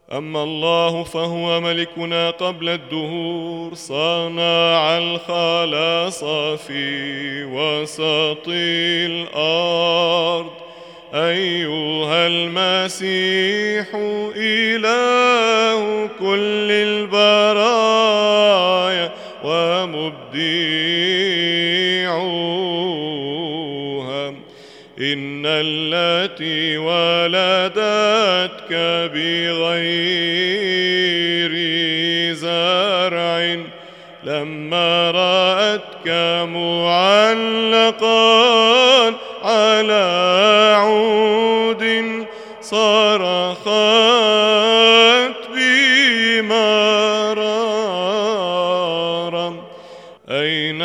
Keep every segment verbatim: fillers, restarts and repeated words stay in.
أما الله فهو ملكنا قبل الدهور، صنع الخلاص في وسط الأرض. أيها المسيح إله كل البرايا ومبديعها، إن التي ولدتك بغير زرع لما رأتك معلقا على عود صرخت بمرارا. أين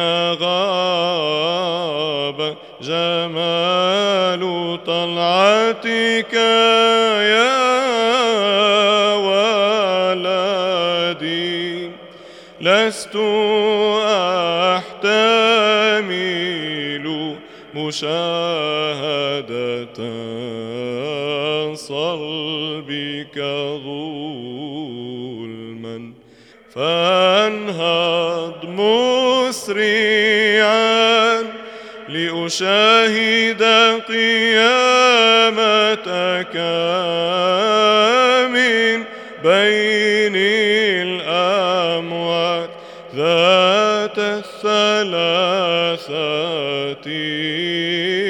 غاب جمال طلعتك يا ولدي؟ لست أحتمل مشاهدة صلبك ظلما، فانهض مسرعا لأشاهد قيامتك من بين الأموات ذات الثلاثة